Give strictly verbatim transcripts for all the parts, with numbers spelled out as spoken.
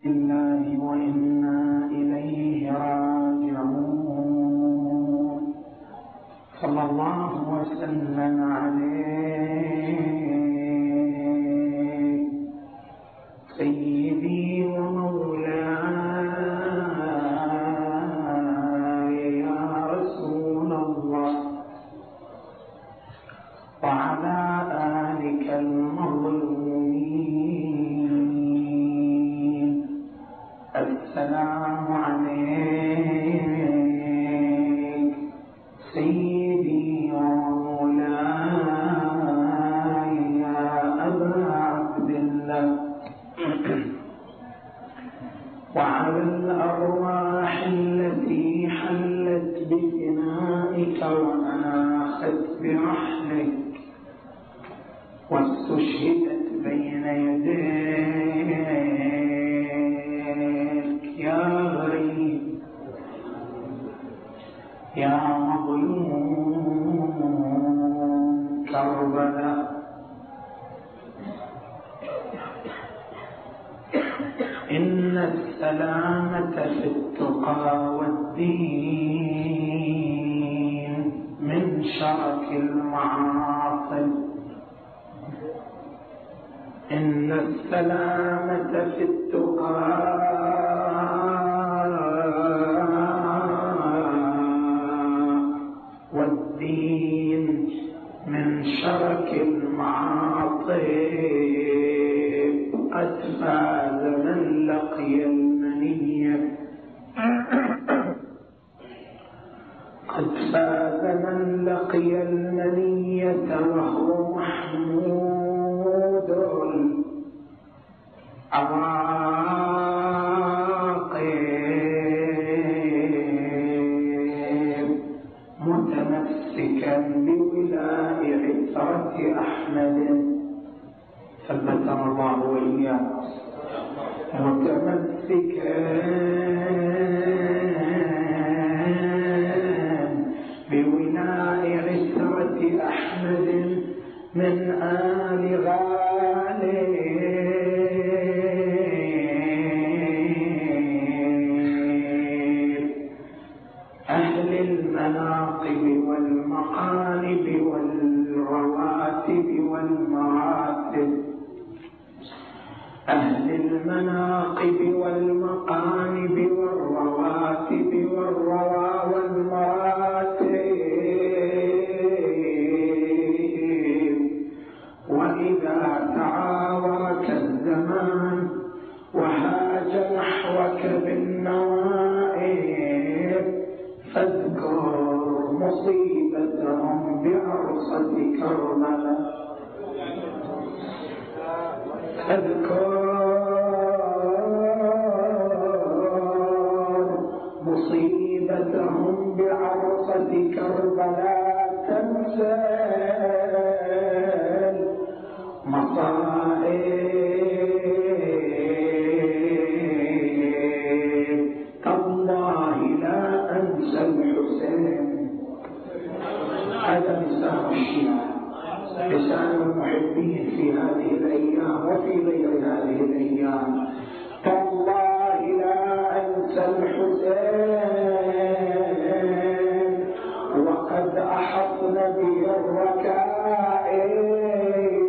الله وإنا إليه راجعون. صلى الله وسلم عليه سيدي ومولاي يا رسول الله، وعلى آلك المظلومين. السلام عليك سيدي ومولاي يا أبا عبد الله، وعلى الأرواح التي حلت بفنائك وأناخت برحلك واستشهدت بين يديك يا غريب يا مظلوم كربلاء. إن السلامة في التقى والدين من شرك المعاصي. إن السلامة في التقى والدين من شرك المعاصي. قد فاز من لقي المنية، قد فاز من لقي المنية وهو محمود العواقب، متمسكا بولاء عترة أحمد ثبتنا الله وإياه، متمسكا بولاء عترة أحمد من آل غالب، أهل المناقب والمقالب والرواتب والمراتب، أهل المناقب والمقالب والرواتب والروا والمراتب. وإذا تعاورك الزمان وهاج نحوك بالنوائب، فاذكر مصيبتهم بعرصة كربلاء، اذكر مصيبتهم بعرصة كربلاء، تمثال مصائب. تالله لا أنسى الحسين. هذا لسان الشيعة، لسان المحبين في هذه الأيام وفي غير هذه الأيام. تالله لا أنسى الحسين وقد أحطن به الركائب،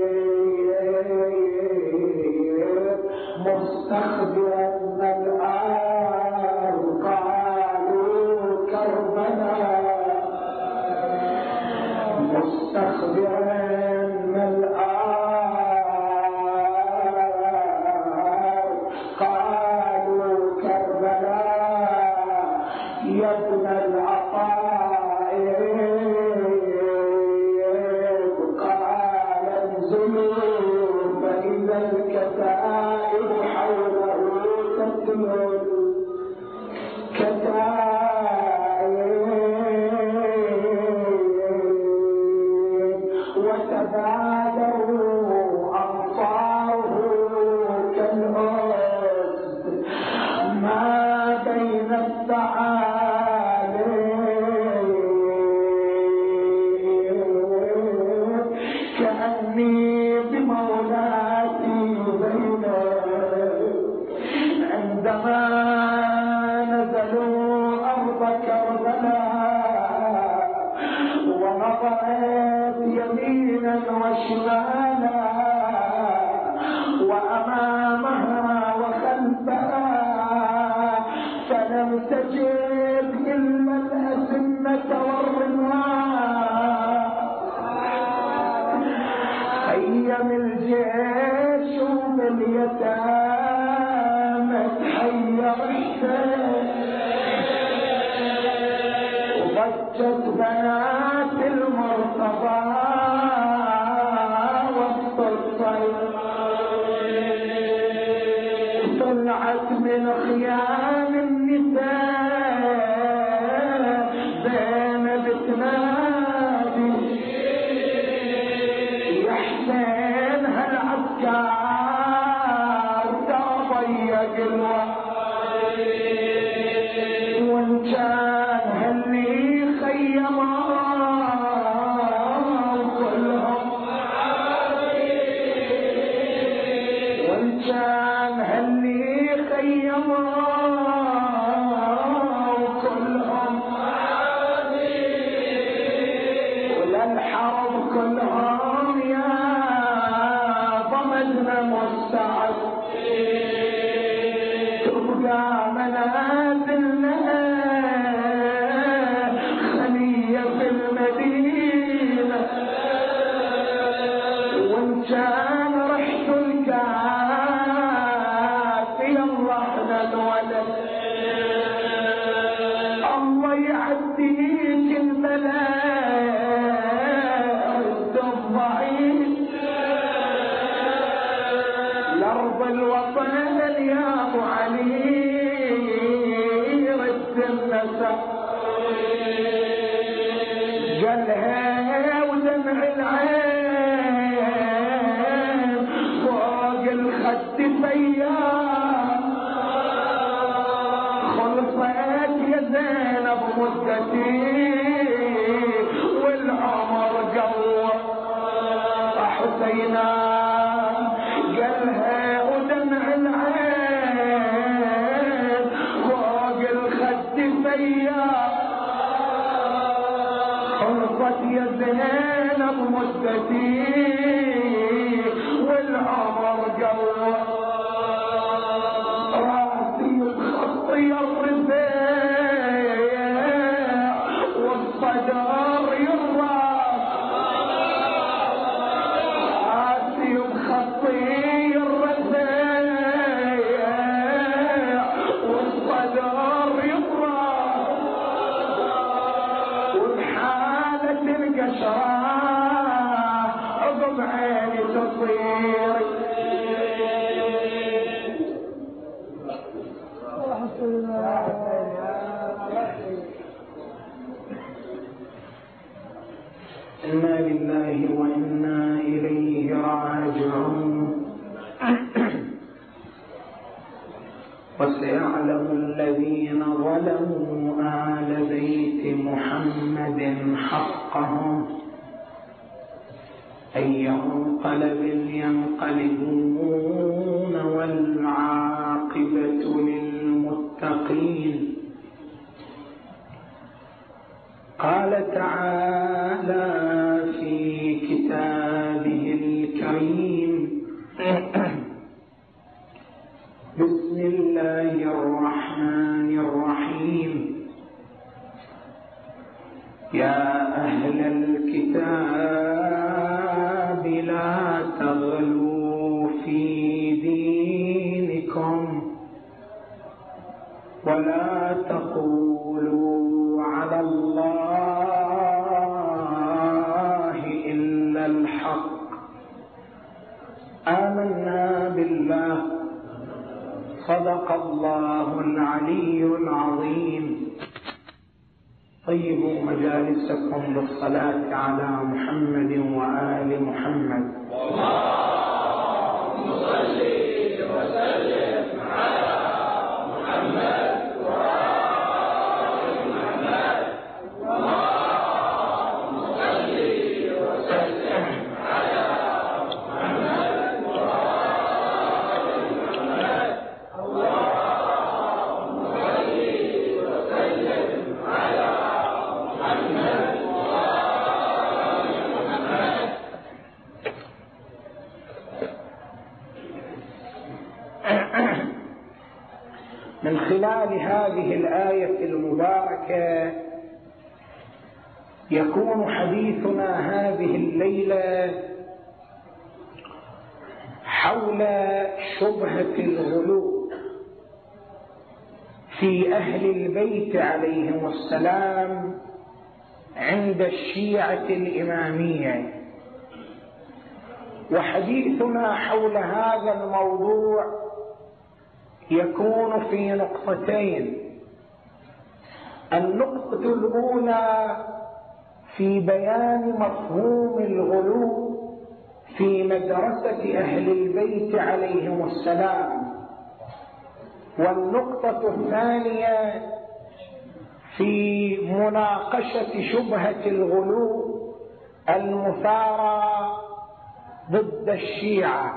مستخبرا من الآن قالوا كربلاء، مستخبرا من الآن قالوا كربلاء. يا ابن العطائب قال انزلوا فإذا الكتائب حوله تتلو، وتبادروا أنصاره كالأسد ما بين الثعالب، كأني بمولاتي زينب عندما نزلوا أرض كربلاء ونظرت يمينا وشمالا وأمامها وخلفها فلم تجد إلا الأسنة والرماح. خيم الجيش باليتامى تحير الشيخ وضجت بنات المرتضى وسط الصيف. طلعت من خيام النساء زينب تنادي يا حسين هالعسكر تضيق الوقت وان كان هاللي خيموا كلهم وان كان هاللي خيموا كلهم وللحرب كلهم يا ضمدنا مستعد تبقى منازلنا خلية في المدينة وان كان رحت الكافي الله احنا الولد الله يعديك البلاء الضعيف لأرض الوطن يا ابو علي رد النساء قالها ودمع العين فوق الخد فيا خلصت يا زينب مدتي والعمر قوى حسينا قالها ودمع العين فوق الخد فيا خلصت يا زينب مدتي والعمر قوى راسي الخطي الرفيع والصدر يراس راسي الخطي الرفيع والصدر يراس وبحالة القشرة عقب عيني تصير إنا لله وإنا إليه راجعون. وسيعلم الذين ظلموا آل بيت محمد حقهم أي انقلب ينقلبون والعاقبة للمتقين. قال تعالى في كتابه الكريم بسم الله الرحمن الرحيم يا أهل الكتاب لا تغلوا في دينكم ولا تقولوا على الله إلا الحق آمنا بالله صدق الله العلي العظيم. طيبوا مجالسكم بالصلاة على محمد وآل محمد. اللهم صل وسلم على محمد وآل محمد. اللهم صل وسلم على محمد وآل محمد. اللهم من خلال هذه الآية المباركة يكون حديثنا هذه الليلة حول شبهة الغلو في أهل البيت عليهم السلام عند الشيعة الإمامية. وحديثنا حول هذا الموضوع يكون في نقطتين. النقطة الأولى في بيان مفهوم الغلو في مدرسة أهل البيت عليهم السلام، والنقطة الثانية في مناقشة شبهة الغلو المثارة ضد الشيعة.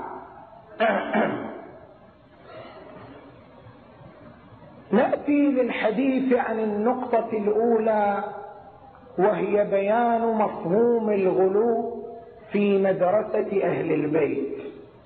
نأتي للحديث عن النقطة الأولى، وهي بيان مفهوم الغلو في مدرسة أهل البيت.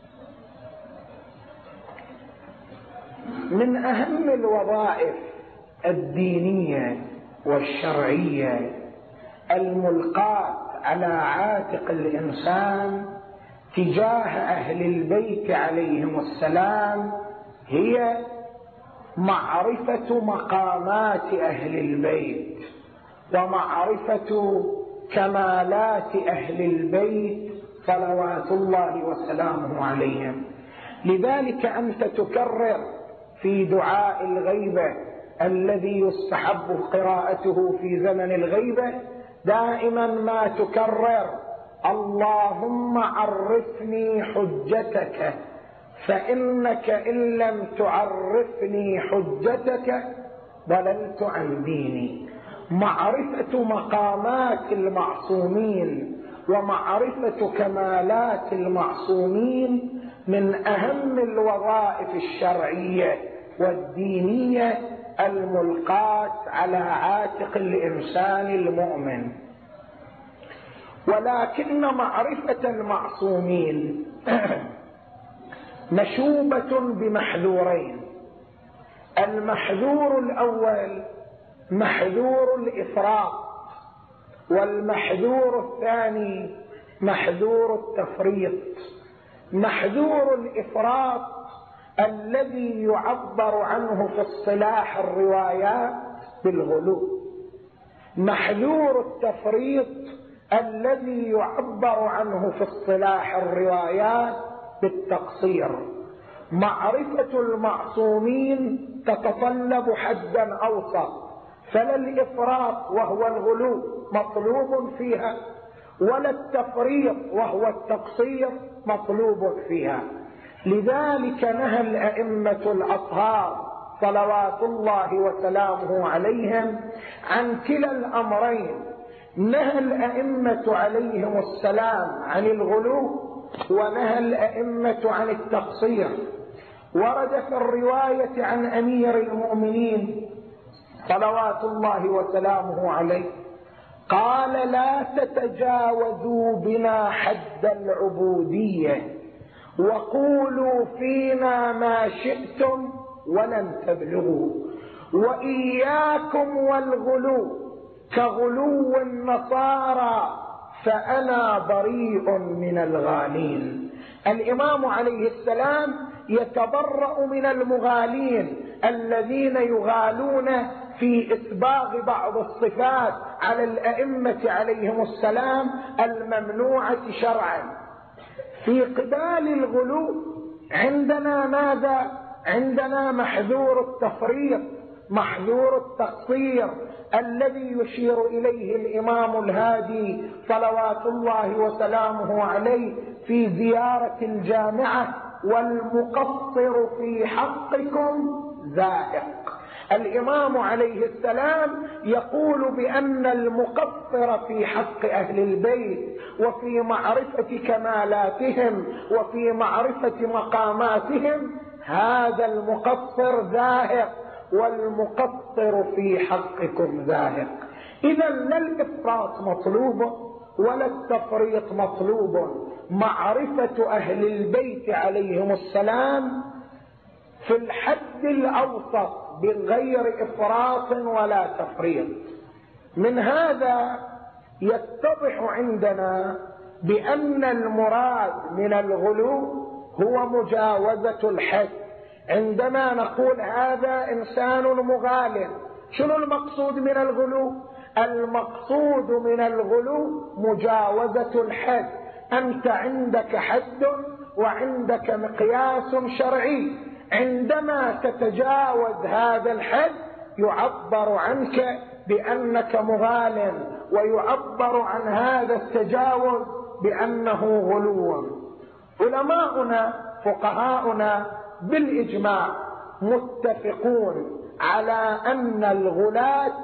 من أهم الوظائف الدينية والشرعية الملقاة على عاتق الإنسان تجاه أهل البيت عليهم السلام هي معرفة مقامات أهل البيت ومعرفة كمالات أهل البيت صلوات الله وسلامه عليهم. لذلك أنت تكرر في دعاء الغيبة الذي يستحب قراءته في زمن الغيبة دائما ما تكرر: اللهم عرفني حجتك، فإنك إن لم تعرفني حجتك ضللت عن ديني. معرفة مقامات المعصومين ومعرفة كمالات المعصومين من أهم الوظائف الشرعية والدينية الملقاة على عاتق الإنسان المؤمن. ولكن معرفة المعصومين مشوبة بمحذورين. المحذور الأول محذور الإفراط، والمحذور الثاني محذور التفريط. محذور الإفراط الذي يعبر عنه في اصطلاح الروايات بالغلو، محذور التفريط الذي يعبر عنه في اصطلاح الروايات بالتقصير. معرفة المعصومين تتطلب حدا أوسط، فلا الإفراط وهو الغلو مطلوب فيها، ولا التفريط وهو التقصير مطلوب فيها. لذلك نهى الأئمة الأطهار صلوات الله وسلامه عليهم عن كلا الأمرين. نهى الأئمة عليهم السلام عن الغلو، ونهى الأئمة عن التقصير. ورد في الرواية عن أمير المؤمنين صلوات الله وسلامه عليه قال: لا تتجاوزوا بنا حد العبودية، وقولوا فينا ما شئتم ولن تبلغوا، وإياكم والغلو كغلو النصارى فأنا بريء من الغالين. الإمام عليه السلام يتبرأ من المغالين الذين يغالون في إسباغ بعض الصفات على الأئمة عليهم السلام الممنوعة شرعا. في قبال الغلو عندنا ماذا؟ عندنا محذور التفريط، محذور التقصير الذي يشير إليه الإمام الهادي صلوات الله وسلامه عليه في زيارة الجامعة: والمقصر في حقكم زائق. الإمام عليه السلام يقول بأن المقصر في حق أهل البيت وفي معرفة كمالاتهم وفي معرفة مقاماتهم هذا المقصر زاهق، والمقصر في حقكم زاهق. إذا لا الإفراط مطلوب ولا التفريط مطلوب. معرفة أهل البيت عليهم السلام في الحد الأوسط بغير إفراط ولا تفريط. من هذا يتضح عندنا بأن المراد من الغلو هو مجاوزة الحد. عندما نقول هذا إنسان مغال، شنو المقصود من الغلو؟ المقصود من الغلو مجاوزة الحد. أنت عندك حد وعندك مقياس شرعي، عندما تتجاوز هذا الحد يعبر عنك بأنك مغال، ويعبر عن هذا التجاوز بأنه غلو. علماؤنا فقهاؤنا بالإجماع متفقون على أن الغلاة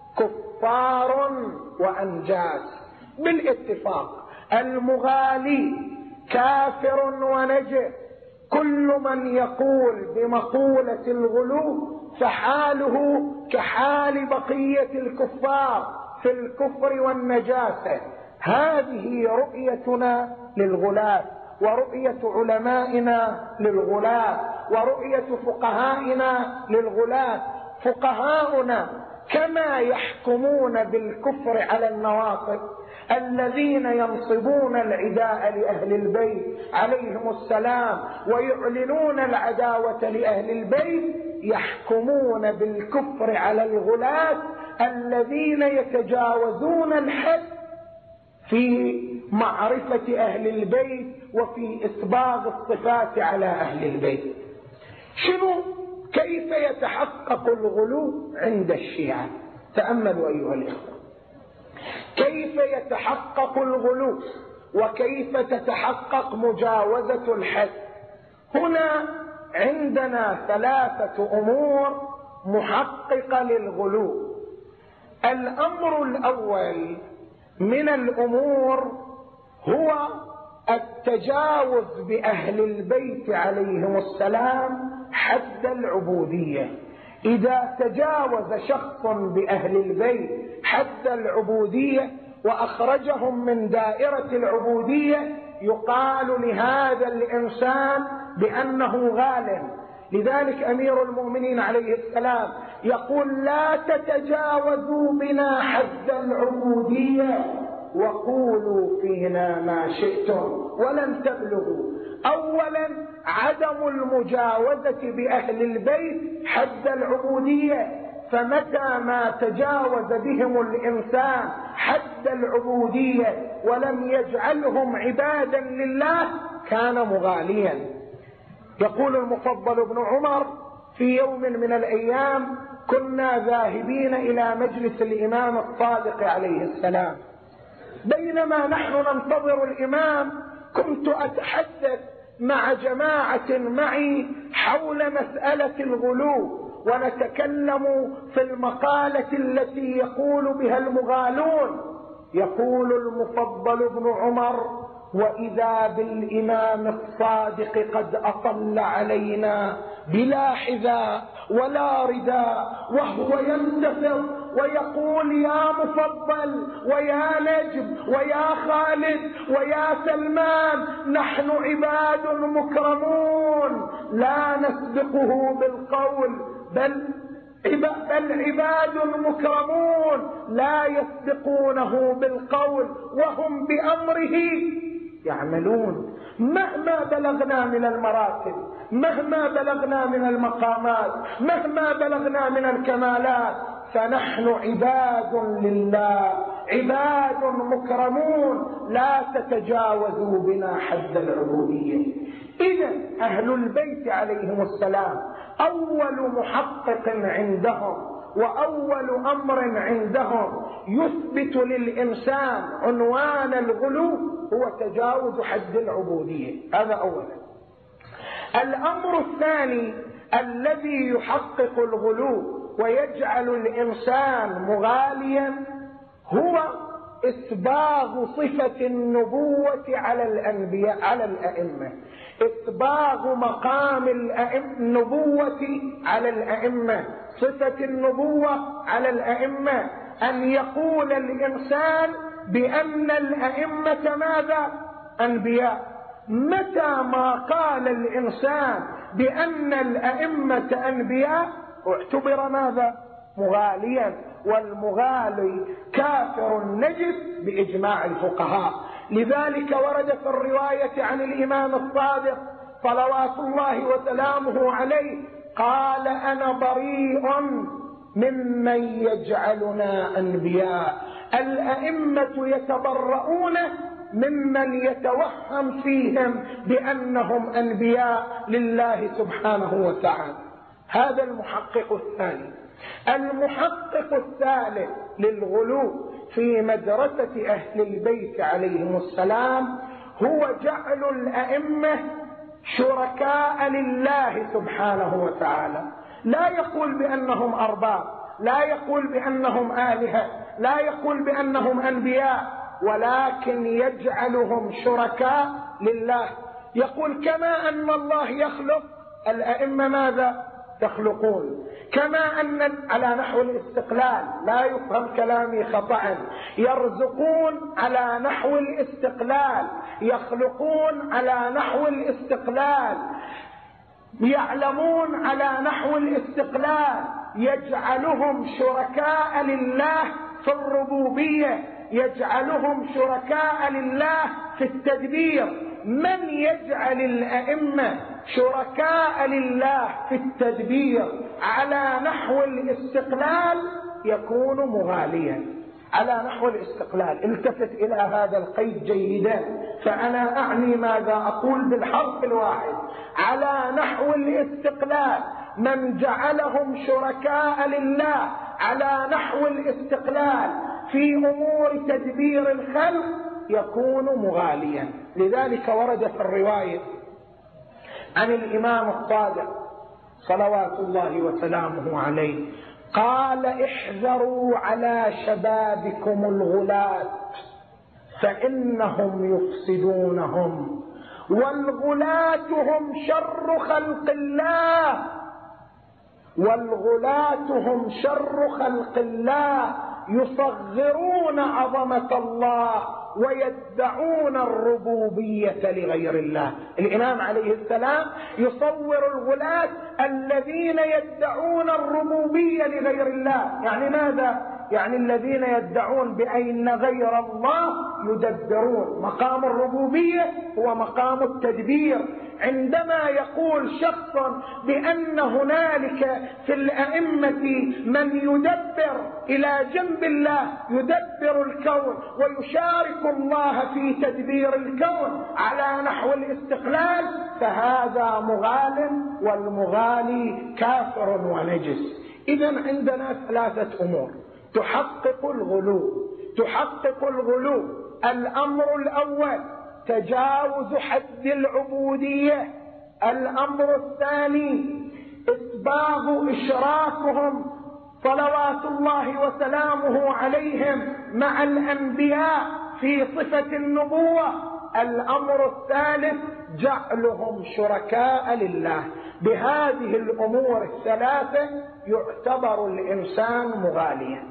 كفار وأنجاس، بالاتفاق. المغالي كافر ونجس. كل من يقول بمقولة الغلو فحاله كحال بقية الكفار في الكفر والنجاسة. هذه رؤيتنا للغلاة، ورؤية علمائنا للغلاة، ورؤية فقهائنا للغلاة. فقهاؤنا كما يحكمون بالكفر على النواصب الذين ينصبون العداء لأهل البيت عليهم السلام ويعلنون العداوة لأهل البيت، يحكمون بالكفر على الغلاة الذين يتجاوزون الحد في معرفة أهل البيت وفي إسباغ الصفات على أهل البيت. شنو كيف يتحقق الغلو عند الشيعة؟ تأملوا أيها الإخوة، كيف يتحقق الغلو وكيف تتحقق مجاوزة الحد. هنا عندنا ثلاثة أمور محققة للغلو. الأمر الأول من الأمور هو التجاوز بأهل البيت عليهم السلام حد العبودية. إذا تجاوز شخص بأهل البيت حد العبودية وأخرجهم من دائرة العبودية يقال لهذا الإنسان بأنه غال. لذلك أمير المؤمنين عليه السلام يقول: لا تتجاوزوا بنا حد العبودية وقولوا فينا ما شئتم ولن تبلغوا. أولا عدم المجاوزة بأهل البيت حد العبودية، فمتى ما تجاوز بهم الإنسان حد العبودية ولم يجعلهم عبادا لله كان مغاليا. يقول المفضل بن عمر: في يوم من الأيام كنا ذاهبين إلى مجلس الإمام الصادق عليه السلام، بينما نحن ننتظر الإمام كنت أتحدث مع جماعة معي حول مسألة الغلو، ونتكلم في المقالة التي يقول بها المغالون. يقول المفضل بن عمر: وإذا بالإمام الصادق قد أطل علينا بلا حذاء ولا رداء وهو ينتفض ويقول: يا مفضل ويا نجم ويا خالد ويا سلمان، نحن عباد مكرمون لا نسبقه بالقول، بل بل عباد مكرمون لا يسبقونه بالقول وهم بأمره يعملون. مهما بلغنا من المراتب، مهما بلغنا من المقامات، مهما بلغنا من الكمالات، فنحن عباد لله، عباد مكرمون لا تتجاوزوا بنا حد العبودية. إذا أهل البيت عليهم السلام أول محقق عندهم وأول أمر عندهم يثبت للإنسان عنوان الغلو هو تجاوز حد العبودية. هذا أولا. الأمر الثاني الذي يحقق الغلو ويجعل الإنسان مغاليا هو إسباغ صفة النبوة على الأنبياء على الأئمة، إسباغ مقام النبوة على الأئمة، صفة النبوة على الأئمة، أن يقول الإنسان بأن الأئمة ماذا؟ أنبياء. متى ما قال الإنسان بأن الأئمة أنبياء اعتبر ماذا؟ مغاليا، والمغالي كافر نجس بإجماع الفقهاء. لذلك ورد في الرواية عن الإمام الصادق صلوات الله وسلامه عليه قال: أنا بريء ممن يجعلنا أنبياء. الأئمة يتبرؤون ممن يتوهم فيهم بأنهم أنبياء لله سبحانه وتعالى. هذا المحقق الثاني. المحقق الثالث للغلو في مدرسة أهل البيت عليهم السلام هو جعل الأئمة شركاء لله سبحانه وتعالى. لا يقول بأنهم أرباب، لا يقول بأنهم آلهة، لا يقول بأنهم أنبياء، ولكن يجعلهم شركاء لله. يقول كما أن الله يخلق، الأئمة ماذا؟ يخلقون. كما أن على نحو الاستقلال، لا يفهم كلامي خطأ، يرزقون على نحو الاستقلال، يخلقون على نحو الاستقلال، يعلمون على نحو الاستقلال. يجعلهم شركاء لله في الربوبية، يجعلهم شركاء لله في التدبير. من يجعل الأئمة شركاء لله في التدبير على نحو الاستقلال يكون مغاليا. على نحو الاستقلال، التفت إلى هذا القيد جيدا، فأنا أعني ماذا أقول بالحرف الواحد. على نحو الاستقلال، من جعلهم شركاء لله على نحو الاستقلال في أمور تدبير الخلق يكون مغاليا. لذلك ورد في الرواية عن الإمام الصادق صلوات الله وسلامه عليه قال: احذروا على شبابكم الغلاة فإنهم يفسدونهم، والغلاة هم شر خلق الله، والغلاة هم شر خلق الله، يصغرون عظمة الله ويدعون الربوبية لغير الله. الإمام عليه السلام يصور الغلاة الذين يدعون الربوبية لغير الله. يعني ماذا؟ يعني الذين يدعون بأن غير الله يدبرون. مقام الربوبية هو مقام التدبير. عندما يقول شخص بأن هنالك في الأئمة من يدبر إلى جنب الله، يدبر الكون ويشارك الله في تدبير الكون على نحو الاستقلال، فهذا مغال، والمغالي كافر ونجس. إذن عندنا ثلاثة أمور تحقق الغلو تحقق الغلو الأمر الأول تجاوز حد العبودية. الأمر الثاني إسباغ إشراكهم صلوات الله وسلامه عليهم مع الأنبياء في صفة النبوة. الأمر الثالث جعلهم شركاء لله. بهذه الأمور الثلاثة يعتبر الإنسان مغاليا.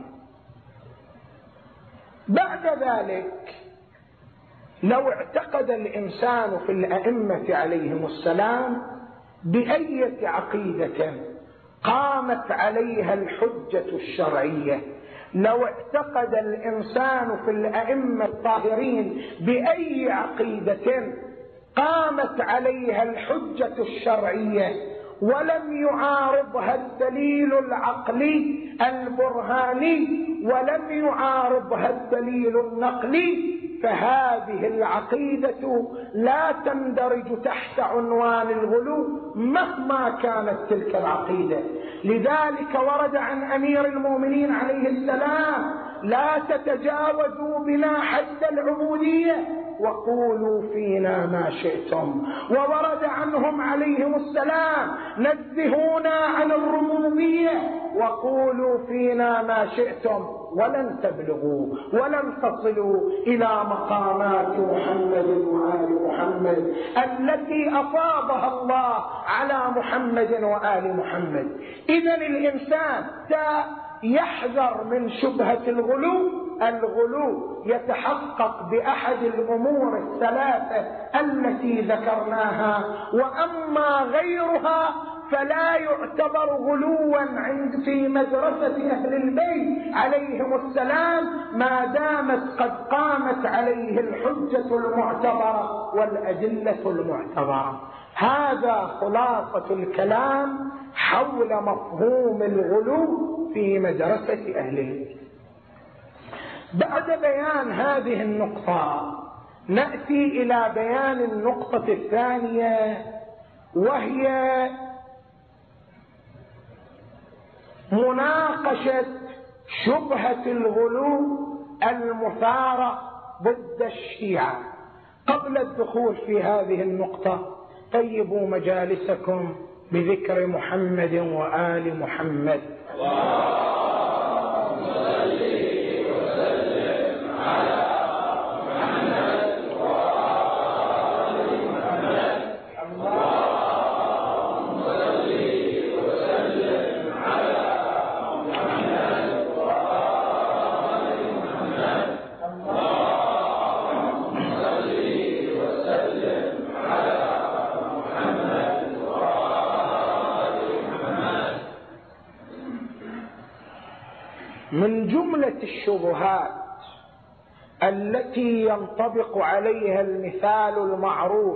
بعد ذلك لو اعتقد الإنسان في الأئمة عليهم السلام بأية عقيدة قامت عليها الحجة الشرعية، لو اعتقد الإنسان في الأئمة الطاهرين بأي عقيدة قامت عليها الحجة الشرعية ولم يعارضها الدليل العقلي البرهاني ولم يعارضها الدليل النقلي، فهذه العقيدة لا تندرج تحت عنوان الغلو مهما كانت تلك العقيدة. لذلك ورد عن أمير المؤمنين عليه السلام: لا تتجاوزوا بنا حد العبودية وقولوا فينا ما شئتم. وورد عنهم عليهم السلام: نزهونا عن الربوبية وقولوا فينا ما شئتم، ولن تبلغوا ولن تصلوا إلى مقامات محمد وآل محمد التي أفاضها الله على محمد وآل محمد. إذن الإنسان يحذر من شبهة الغلو الغلو يتحقق بأحد الأمور الثلاثة التي ذكرناها، وأما غيرها فلا يعتبر غلوا عند في مدرسة أهل البيت عليهم السلام ما دامت قد قامت عليه الحجة المعتبرة والأدلة المعتبرة. هذا خلاصة الكلام حول مفهوم الغلو في مدرسة أهل البيت. بعد بيان هذه النقطة نأتي إلى بيان النقطة الثانية، وهي مناقشة شبهة الغلو المثارة ضد الشيعة. قبل الدخول في هذه النقطة طيبوا مجالسكم بذكر محمد وآل محمد. اللهم صل وسلم على محمد وآل محمد. اللهم صل وسلم على محمد وآل محمد. اللهم صل وسلم على محمد وآل محمد. من جملة الشبهات التي ينطبق عليها المثال المعروف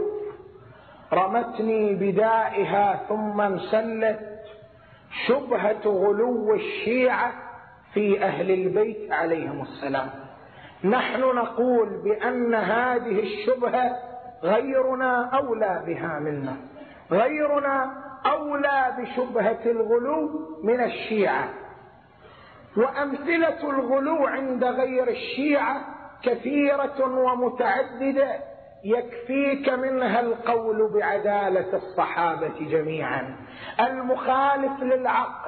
رمتني بدائها ثم انسلت شبهة غلو الشيعة في أهل البيت عليهم السلام. نحن نقول بأن هذه الشبهة غيرنا أولى بها منا، غيرنا أولى بشبهة الغلو من الشيعة، وأمثلة الغلو عند غير الشيعة كثيرة ومتعددة، يكفيك منها القول بعدالة الصحابة جميعا. المخالف للعقل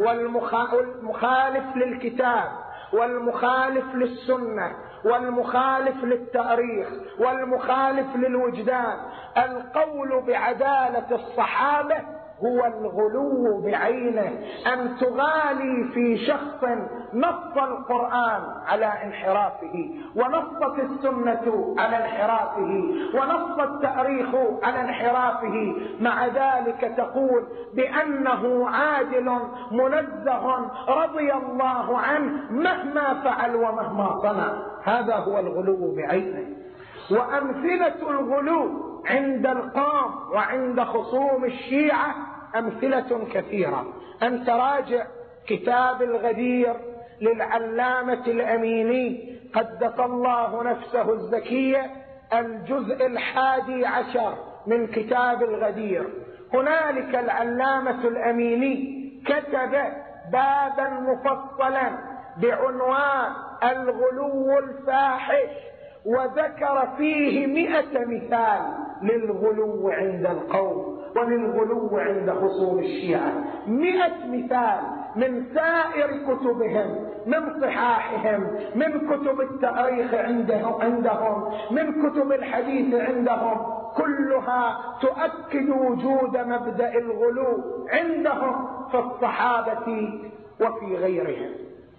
والمخالف للكتاب والمخالف للسنة والمخالف للتاريخ والمخالف للوجدان، القول بعدالة الصحابة هو الغلو بعينه. أن تغالي في شخص نص القرآن على انحرافه، ونصت السنة على انحرافه، ونص التاريخ على انحرافه، مع ذلك تقول بأنه عادل منزه رضي الله عنه مهما فعل ومهما صنع. هذا هو الغلو بعينه. وأمثلة الغلو عند القوم وعند خصوم الشيعة أمثلة كثيرة. أن تراجع كتاب الغدير للعلامة الأميني قدس الله نفسه الزكية، الجزء الحادي عشر من كتاب الغدير. هنالك العلامة الأميني كتب بابا مفصلا بعنوان الغلو الفاحش، وذكر فيه مئة مثال للغلو عند القوم وللغلو عند خصوم الشيعة. مئة مثال من سائر كتبهم، من صحاحهم، من كتب التاريخ عندهم, عندهم من كتب الحديث عندهم، كلها تؤكد وجود مبدأ الغلو عندهم في الصحابة وفي غيرهم.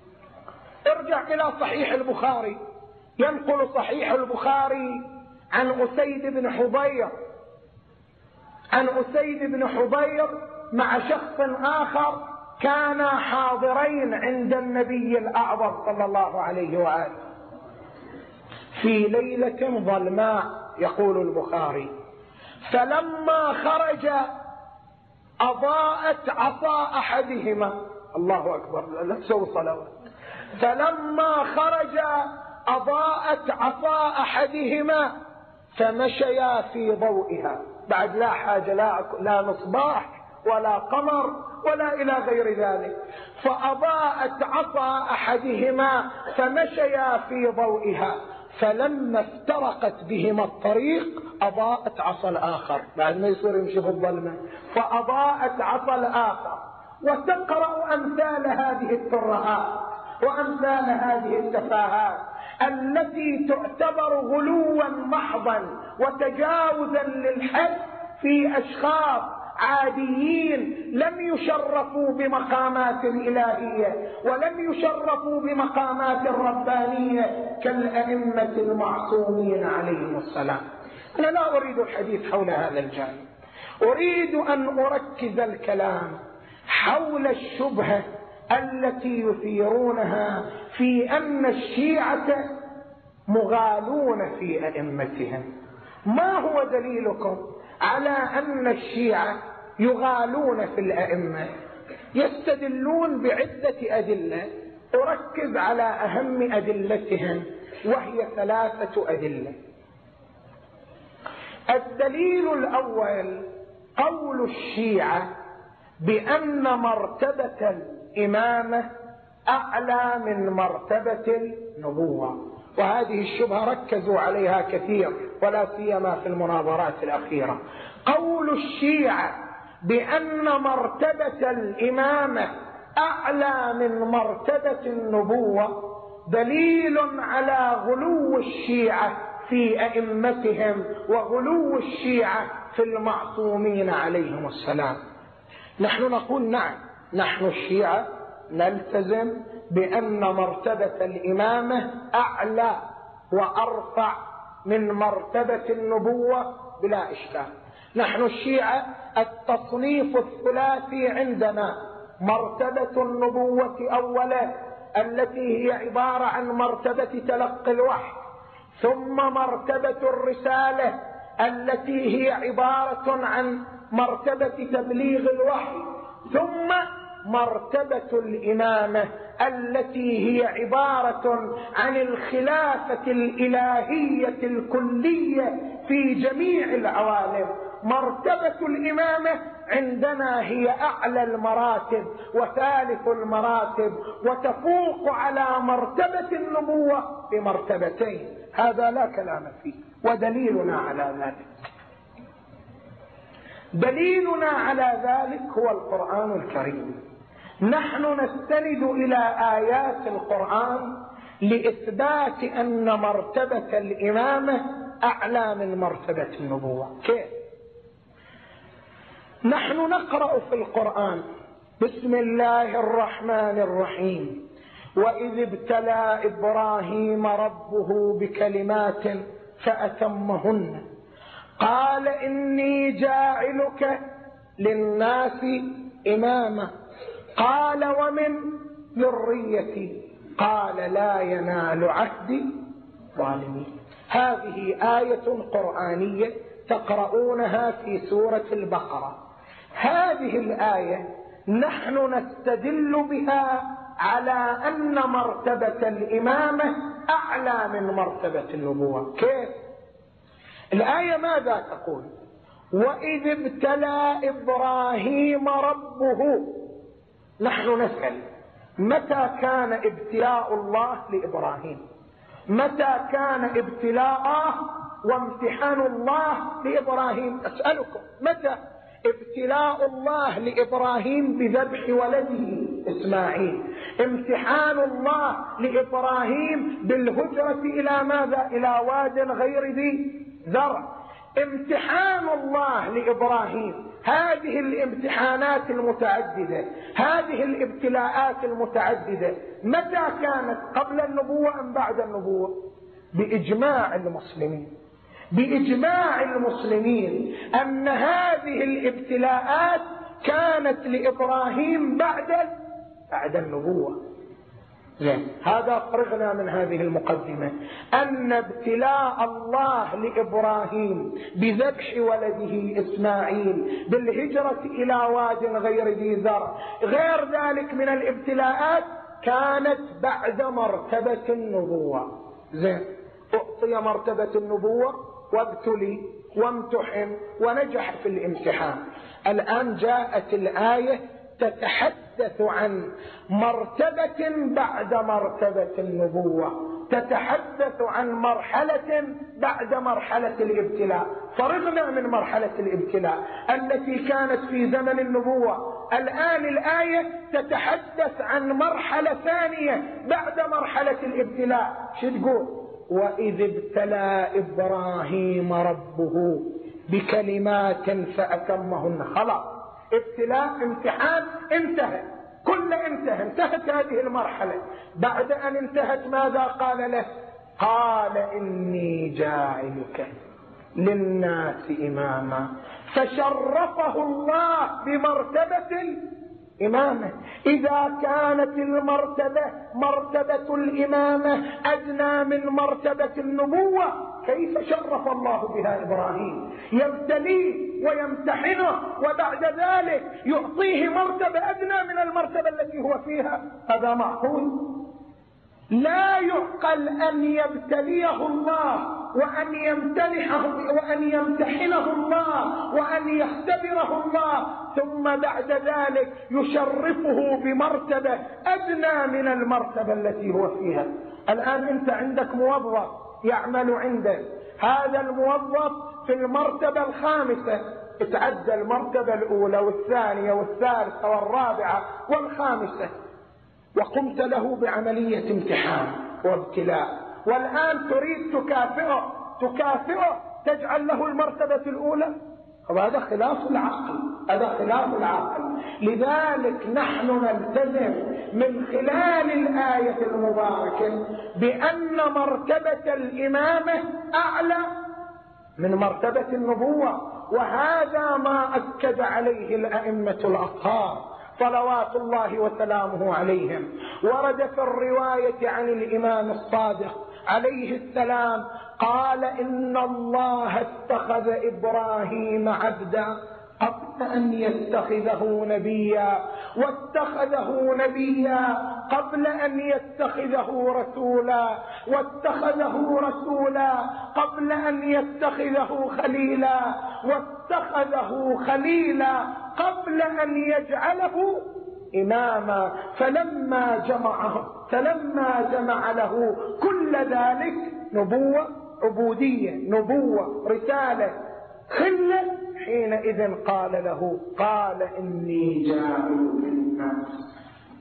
ارجع إلى صحيح البخاري. ينقل صحيح البخاري عن أسيد بن حضير عن أسيد بن حضير مع شخص آخر كانا حاضرين عند النبي الأعظم صلى الله عليه وآله في ليلة ظلماء، يقول البخاري: فلما خرج أضاءت عصا أحدهما. الله أكبر، لا تسوي صلوات. فلما خرج أضاءت عصا أحدهما فمشيا في ضوئها. بعد لا حاجة، لا, لا مصباح ولا قمر ولا إلى غير ذلك، فأضاءت عصا أحدهما فمشيا في ضوئها، فلما افترقت بهما الطريق أضاءت عصا الآخر. بعد ما يصير يمشي في الظلمة فأضاءت عصا الآخر. وتقرأ أمثال هذه الترهات وأمثال هذه التفاهات التي تعتبر غلوا محضا وتجاوزا للحد في أشخاص عاديين لم يشرفوا بمقامات الإلهية ولم يشرفوا بمقامات الربانية كالأئمة المعصومين عليهم السلام. أنا لا أريد الحديث حول هذا الجانب، أريد أن أركز الكلام حول الشبهة التي يثيرونها في أن الشيعة مغالون في أئمتهم. ما هو دليلكم على أن الشيعة يغالون في الأئمة؟ يستدلون بعدة أدلة، أركز على أهم أدلتهم وهي ثلاثة أدلة. الدليل الأول قول الشيعة بأن مرتبة الإمامة أعلى من مرتبة النبوة، وهذه الشبهة ركزوا عليها كثير ولا سيما في المناظرات الأخيرة. قول الشيعة بأن مرتبة الإمامة أعلى من مرتبة النبوة دليل على غلو الشيعة في أئمتهم وغلو الشيعة في المعصومين عليهم السلام. نحن نقول نعم، نحن الشيعة نلتزم بأن مرتبة الإمامة أعلى وأرفع من مرتبة النبوة بلا إشكال. نحن الشيعة التصنيف الثلاثي عندنا: مرتبة النبوة أولا التي هي عبارة عن مرتبة تلقي الوحي، ثم مرتبة الرسالة التي هي عبارة عن مرتبة تبليغ الوحي، ثم مرتبة الإمامة التي هي عبارة عن الخلافة الإلهية الكلية في جميع العوالم. مرتبة الإمامة عندنا هي أعلى المراتب وثالث المراتب، وتفوق على مرتبة النبوة بمرتبتين، هذا لا كلام فيه. ودليلنا على ذلك دليلنا على ذلك هو القرآن الكريم. نحن نستند إلى آيات القرآن لإثبات أن مرتبة الإمامة أعلى من مرتبة النبوة. كيف؟ نحن نقرأ في القرآن: بسم الله الرحمن الرحيم، وإذ ابتلى إبراهيم ربه بكلمات فأتمهن قال إني جاعلك للناس إماما قال ومن ذريتي قال لا ينال عهد الظالمين. هذه آية قرآنية تقرؤونها في سورة البقرة. هذه الآية نحن نستدل بها على أن مرتبة الإمامة أعلى من مرتبة النبوة. كيف؟ الآية ماذا تقول؟ وإذ ابتلى إبراهيم ربه. نحن نسأل: متى كان ابتلاء الله لإبراهيم؟ متى كان ابتلاءه وامتحان الله لإبراهيم؟ أسألكم: متى ابتلاء الله لإبراهيم بذبح ولده إسماعيل؟ امتحان الله لإبراهيم بالهجرة إلى ماذا؟ إلى واد غير ذي زرع. امتحان الله لإبراهيم، هذه الامتحانات المتعددة، هذه الابتلاءات المتعددة، متى كانت؟ قبل النبوة أم بعد النبوة؟ بإجماع المسلمين، بإجماع المسلمين أن هذه الابتلاءات كانت لإبراهيم بعد بعد النبوة. زين، هذا فرغنا من هذه المقدمة أن ابتلاء الله لإبراهيم بذبح ولده إسماعيل بالهجرة إلى واد غير ذي زرع غير ذلك من الابتلاءات كانت بعد مرتبة النبوة. زين، أعطي مرتبة النبوة وابتلي وامتحن ونجح في الامتحان. الآن جاءت الآية تتحدث عن مرتبة بعد مرتبة النبوة، تتحدث عن مرحلة بعد مرحلة الابتلاء. فرغنا من مرحلة الابتلاء التي كانت في زمن النبوة. الآن الآية تتحدث عن مرحلة ثانية بعد مرحلة الابتلاء. شو تقول؟ وإذ ابتلى إبراهيم ربه بكلمات فأتمهن. خلاص، ابتلاء امتحان انتهى، كل انتهى، انتهت هذه المرحلة. بعد أن انتهت ماذا قال له؟ قال إني جاعلك للناس إماما، فشرفه الله بمرتبة الإمامة. إذا كانت المرتبة مرتبة الإمامة أدنى من مرتبة النبوة، كيف شرف الله بها إبراهيم؟ يبتليه ويمتحنه وبعد ذلك يعطيه مرتبة أدنى من المرتبة التي هو فيها. هذا معقول؟ لا يعقل أن يبتليه الله وأن يمتنحه وأن يمتحنه الله وأن يختبره الله ثم بعد ذلك يشرفه بمرتبة أدنى من المرتبة التي هو فيها. الآن أنت عندك موظف يعمل عندك، هذا الموظف في المرتبة الخامسة، اتعدى المرتبة الأولى والثانية والثالثة والرابعة والخامسة، وقمت له بعملية امتحان وابتلاء، والآن تريد تكافئه تكافئه تجعل له المرتبة الأولى. وهذا خلاف العقل، هذا خلاف العقل. لذلك نحن نلتزم من خلال الآية المباركة بأن مرتبة الإمامة أعلى من مرتبة النبوة، وهذا ما أكد عليه الأئمة الأطهار صلوات الله وسلامه عليهم. ورد في الرواية عن الإمام الصادق عليه السلام قال إن الله اتخذ إبراهيم عبدا قبل أن يتخذه نبيا، واتخذه نبيا قبل أن يتخذه رسولا، واتخذه رسولا قبل أن يتخذه خليلا، واتخذه خليلا قبل أن يجعله إماما. فلما جمعه فلما جمع له كل ذلك، نبوة، عبودية، نبوة، رسالة، خلة، حينئذ قال له قال إني جاعل للناس.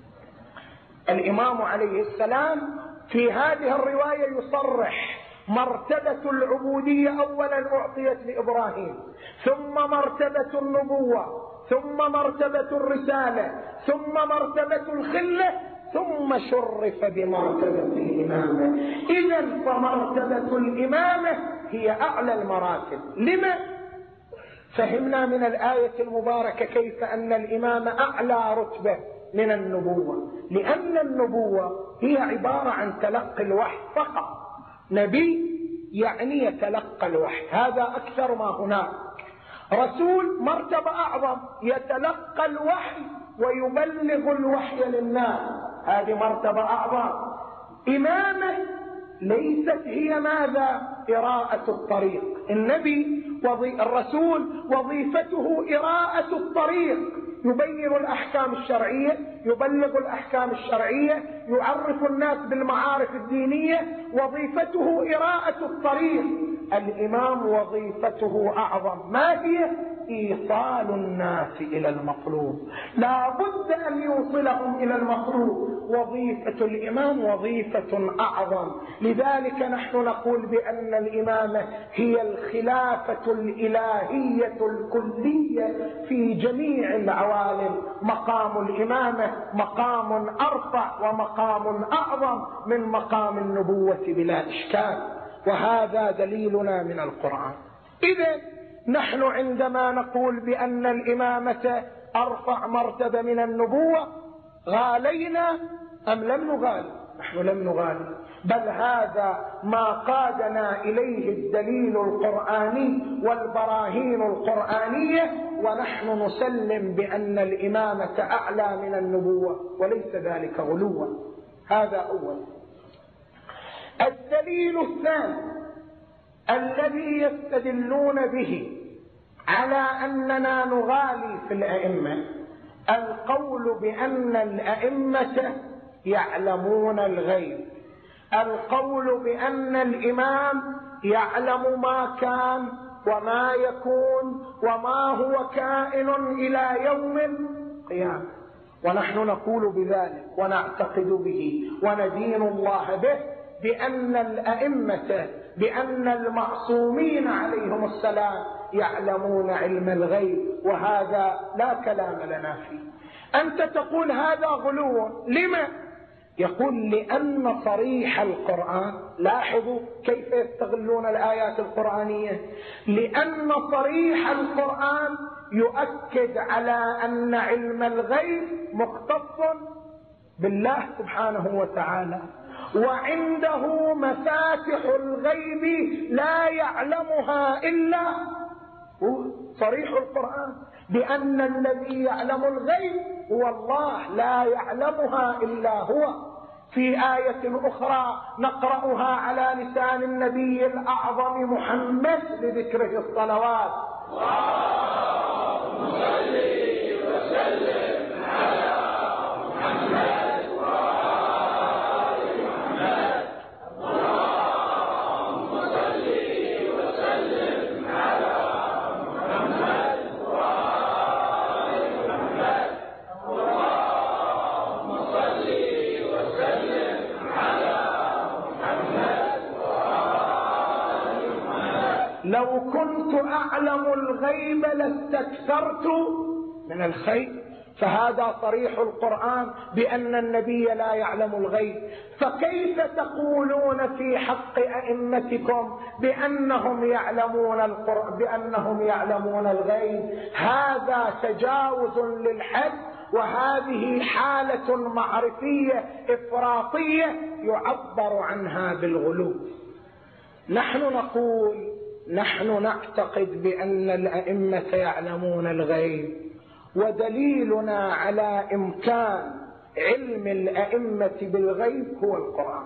الإمام عليه السلام في هذه الرواية يصرح مرتبة العبودية أولا أعطيت لإبراهيم، ثم مرتبة النبوة، ثم مرتبة الرسالة، ثم مرتبة الخلة، ثم شرف بمرتبة الإمامة. إذن فمرتبة الإمامة هي أعلى المراتب. لما؟ فهمنا من الآية المباركة كيف أن الإمامة أعلى رتبة من النبوة، لأن النبوة هي عبارة عن تلقي الوحي فقط. نبي يعني يتلقى الوحي، هذا أكثر ما هناك. رسول مرتبة أعظم، يتلقى الوحي ويبلغ الوحي للناس، هذه مرتبة أعظم. إمامة ليست هي ماذا؟ إراءة الطريق. النبي وظي... الرسول وظيفته إراءة الطريق، يبين الأحكام الشرعية، يبلغ الأحكام الشرعية، يعرف الناس بالمعارف الدينية، وظيفته إراءة الطريق. الإمام وظيفته أعظم، ما هي؟ إيصال الناس إلى المطلوب، لا بد أن يوصلهم إلى المطلوب. وظيفة الإمام وظيفة أعظم. لذلك نحن نقول بأن الإمامة هي الخلافة الإلهية الكلية في جميع العوالم. مقام الإمامة مقام أرفع ومقام أعظم من مقام النبوة بلا إشكال، وهذا دليلنا من القرآن. إذن نحن عندما نقول بأن الإمامة أرفع مرتبة من النبوة، غالينا أم لم نغالي؟ نحن لم نغالي، بل هذا ما قادنا إليه الدليل القرآني والبراهين القرآنية، ونحن نسلم بأن الإمامة أعلى من النبوة وليس ذلك غلوا. هذا أول. الدليل الثاني الذي يستدلون به على أننا نغالي في الأئمة، القول بأن الأئمة يعلمون الغيب، القول بأن الإمام يعلم ما كان وما يكون وما هو كائن إلى يوم القيامة. ونحن نقول بذلك ونعتقد به وندين الله به، بأن الأئمة، بأن المعصومين عليهم السلام يعلمون علم الغيب، وهذا لا كلام لنا فيه. أنت تقول هذا غلو، لما؟ يقول لأن صريح القرآن، لاحظوا كيف يستغلون الآيات القرآنية، لأن صريح القرآن يؤكد على أن علم الغيب مختص بالله سبحانه وتعالى، وعنده مفاتح الغيب لا يعلمها إلا هو. صريح القرآن بأن الذي يعلم الغيب هو الله، لا يعلمها إلا هو. في آية أخرى نقرأها على لسان النبي الأعظم محمد لذكره الصلوات: اللهم صل وسلم على محمد وآل محمد. اللهم صل وسلم على محمد وآل محمد. اللهم صل وسلم على محمد وآل محمد. لو كنت أعلم الغيب لاستكثرت من الخير، فهذا صريح القرآن بأن النبي لا يعلم الغيب. فكيف تقولون في حق أئمتكم بأنهم يعلمون القرآن بأنهم يعلمون الغيب؟ هذا تجاوز للحد، وهذه حالة معرفية إفراطية يعبر عنها بالغلو. نحن نقول نحن نعتقد بأن الأئمة يعلمون الغيب، ودليلنا على إمكان علم الأئمة بالغيب هو القرآن.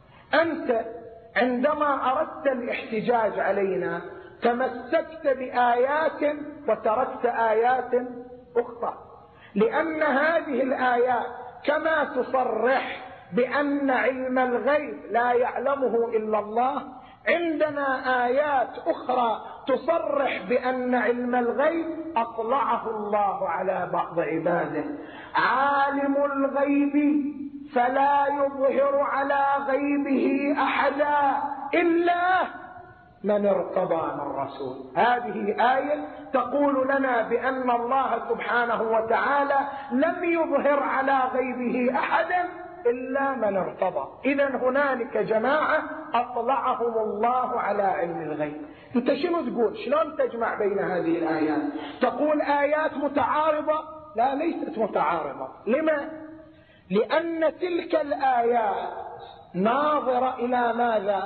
أنت عندما أردت الاحتجاج علينا تمسكت بآيات وتركت آيات أخرى، لأن هذه الآيات كما تصرح بأن علم الغيب لا يعلمه إلا الله، عندنا آيات أخرى تصرح بأن علم الغيب أطلعه الله على بعض عباده. عالم الغيب فلا يظهر على غيبه أحدا إلا من ارتضى من رسول. هذه آية تقول لنا بأن الله سبحانه وتعالى لم يظهر على غيبه أحدا إلا من ارتضى. إذن هنالك جماعة أطلعهم الله على علم الغيب. أنت شنو تقول؟ شلون تجمع بين هذه الآيات؟ تقول آيات متعارضة؟ لا، ليست متعارضة. لما؟ لأن تلك الآيات ناظرة إلى ماذا؟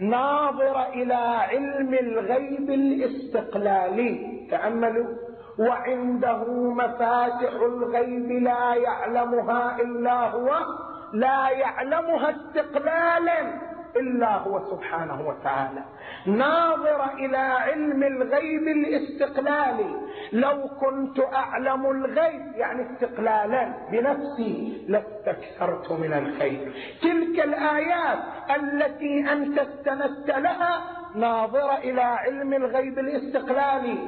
ناظرة إلى علم الغيب الاستقلالي. تأملوا: وعنده مفاتح الغيب لا يعلمها إلا هو، لا يعلمها استقلالا إلا هو سبحانه وتعالى. ناظر إلى علم الغيب الاستقلالي. لو كنت أعلم الغيب يعني استقلالا بنفسي لاستكثرت من الخير. تلك الآيات التي أنت استندت لها ناظرة إلى علم الغيب الاستقلالي،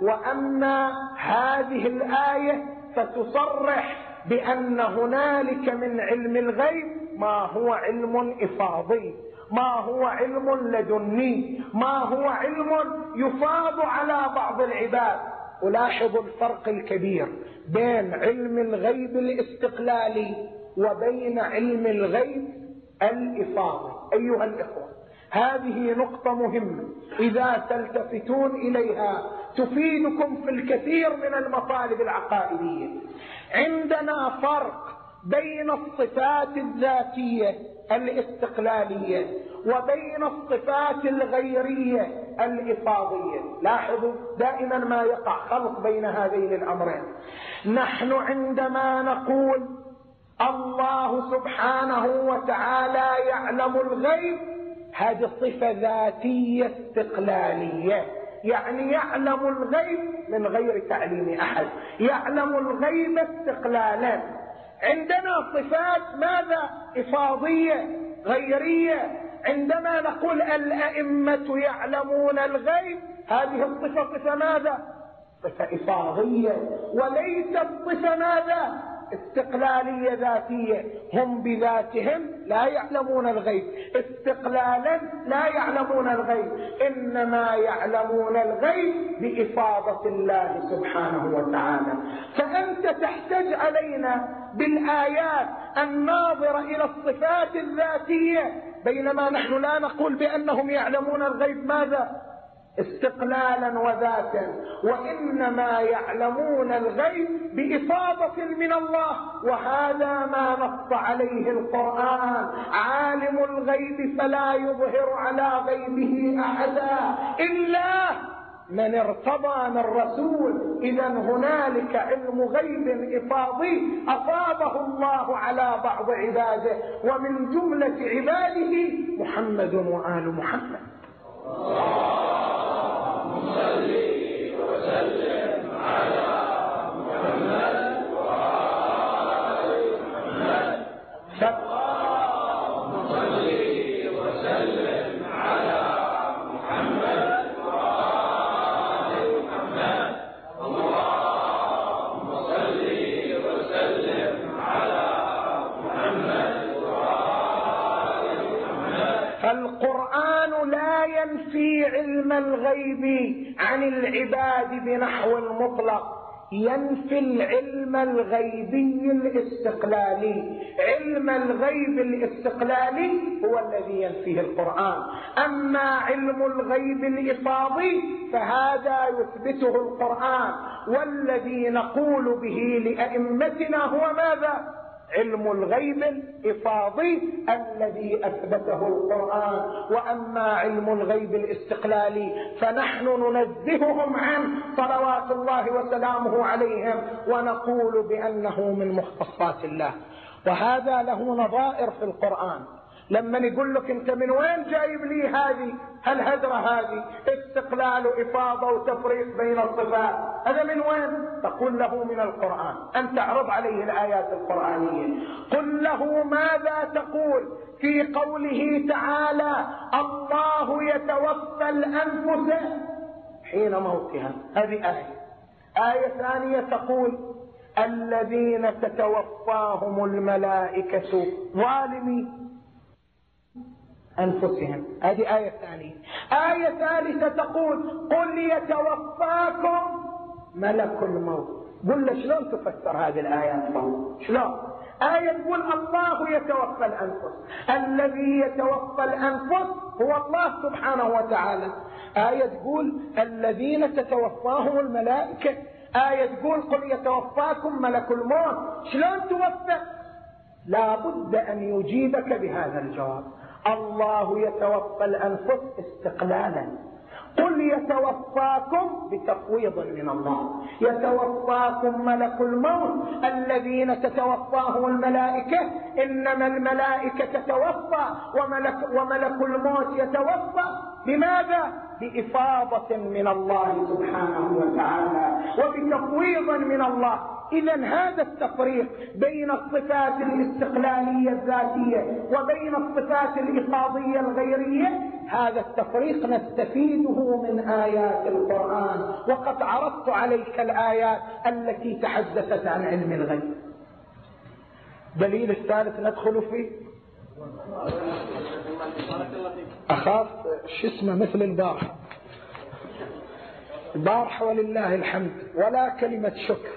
وأما هذه الآية فتصرح بأن هنالك من علم الغيب ما هو علم إفاضي، ما هو علم لدني، ما هو علم يفاض على بعض العباد. ألاحظ الفرق الكبير بين علم الغيب الاستقلالي وبين علم الغيب الإفاضي. أيها الإخوة، هذه نقطة مهمة إذا تلتفتون إليها تفيدكم في الكثير من المطالب العقائدية. عندنا فرق بين الصفات الذاتية الاستقلالية وبين الصفات الغيرية الإفاضية. لاحظوا دائما ما يقع خلط بين هذين الأمرين. نحن عندما نقول الله سبحانه وتعالى يعلم الغيب، هذه صفة ذاتية استقلالية، يعني يعلم الغيب من غير تعليم أحد، يعلم الغيب استقلالا. عندنا صفات ماذا؟ إفاضية غيرية. عندما نقول الأئمة يعلمون الغيب، هذه الصفة صفة ماذا؟ صفة إفاضية، وليست صفة ماذا؟ استقلالية ذاتية، هم بذاتهم لا يعلمون الغيب، استقلالا لا يعلمون الغيب، إنما يعلمون الغيب بإفاضة الله سبحانه وتعالى. فأنت تحتج علينا بالآيات الناظرة إلى الصفات الذاتية، بينما نحن لا نقول بأنهم يعلمون الغيب ماذا؟ استقلالا وذاتا، وإنما يعلمون الغيب بإفاضة من الله، وهذا ما نص عليه القرآن: عالم الغيب فلا يظهر على غيبه أحدا إلا من ارتضى من رسول. إذا هنالك علم غيب إفاضي أفاضه الله على بعض عباده، ومن جملة عباده محمد وآل محمد. اللهم صل وسلم على محمد وآل محمد. اللهم صل وسلم على محمد وآل محمد. اللهم صل وسلم على محمد وآل محمد. فالقرآن لا ينفي علم الغيب عن العباد بنحو مطلق، ينفي العلم الغيبي الاستقلالي. علم الغيب الاستقلالي هو الذي ينفيه القرآن، أما علم الغيب الإفاضي فهذا يثبته القرآن، والذي نقول به لأئمتنا هو ماذا؟ علم الغيب الإفاضي الذي أثبته القرآن. وأما علم الغيب الاستقلالي فنحن ننزههم عنه صلوات الله وسلامه عليهم، ونقول بأنه من مختصات الله. وهذا له نظائر في القرآن. لما نقول لك انت من وين جايب لي هذه هالهدرة هذه استقلال وإفاضة وتفريق بين الصفات، هذا من وين؟ تقول له من القرآن. أن تعرض عليه الآيات القرآنية. قل له ماذا تقول في قوله تعالى: الله يتوفى الأنفس حين موتها. هذه آية. آية ثانية تقول: الذين تتوفاهم الملائكة ظالمي أنفسهم. هذه آية ثانية. آية ثالثة تقول: قل يتوفاكم ملك الموت. قل له شلون تفسر هذه الآيات؟ شلون؟ آية تقول الله يتوفى الأنفس، الذي يتوفى الأنفس هو الله سبحانه وتعالى. آية تقول الذين تتوفاهم الملائكة. آية تقول قل يتوفاكم ملك الموت. شلون توفى؟ لا بد أن يجيبك بهذا الجواب: الله يتوفى الأنفس استقلالا. قل يتوفاكم بتفويض من الله. يتوفاكم ملك الموت الذين تتوفاهم الملائكة، إنما الملائكة تتوفى وملك, وملك الموت يتوفى. بماذا؟ بإفاضة من الله سبحانه وتعالى وبتفويض من الله. إذن هذا التفريق بين الصفات الاستقلالية الذاتية وبين الصفات الإفاضية الغيرية، هذا التفريق نستفيده من آيات القرآن، وقد عرضت عليك الآيات التي تحدثت عن علم الغيب. دليل الثالث ندخل فيه. أخاف شو اسمه مثل البارحة البارحة ولله الحمد ولا كلمة شكر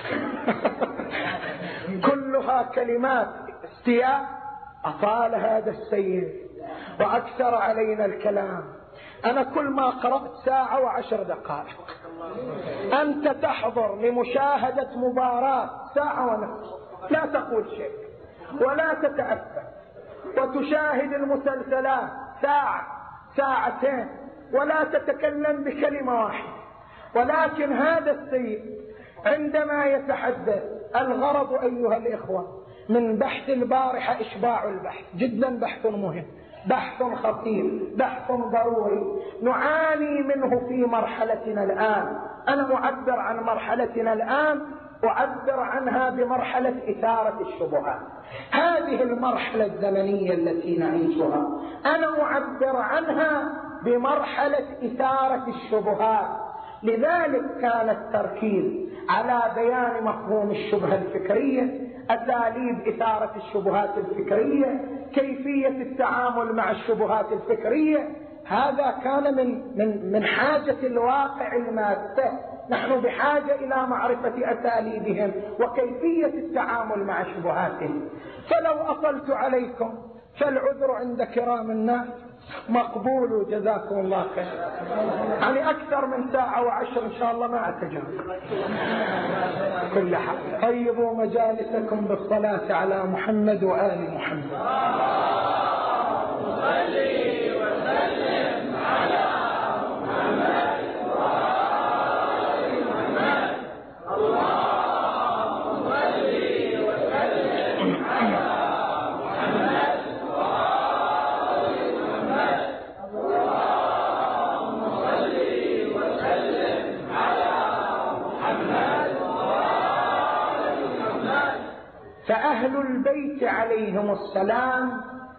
كلها كلمات استياء. أطال هذا السيد وأكثر علينا الكلام. أنا كل ما قرأت ساعة وعشر دقائق، أنت تحضر لمشاهدة مباراة ساعة ونصف لا تقول شيء ولا تتأثر، وتشاهد المسلسلات ساعة ساعتين ولا تتكلم بكلمة واحدة. ولكن هذا السيد عندما يتحدث، الغرض أيها الإخوة من بحث البارحة إشباع البحث، جدا بحث مهم، بحث خطير، بحث ضروري نعاني منه في مرحلتنا الآن. أنا أعبر عن مرحلتنا الآن، أعبر عنها بمرحلة إثارة الشبهات. هذه المرحلة الزمنية التي نعيشها أنا أعبر عنها بمرحلة إثارة الشبهات. لذلك كان التركيز على بيان مفهوم الشبهة الفكرية أساليب إثارة الشبهات الفكرية، كيفية التعامل مع الشبهات الفكرية. هذا كان من من من حاجة الواقع المادة. نحن بحاجة إلى معرفة أساليبهم وكيفية التعامل مع شبهاتهم. فلو أطلت عليكم فالعذر عند كرام الناس مقبول، جزاكم الله خير. يعني أكثر من ساعة وعشر إن شاء الله ما أتجاوز. كل حق طيبوا مجالسكم بالصلاة على محمد وآل محمد. صلي وسلم على محمد وآل محمد. اللهم صل وسلم على محمد وآل محمد. اللهم صل وسلم على محمد وآل محمد. فأهل البيت عليهم السلام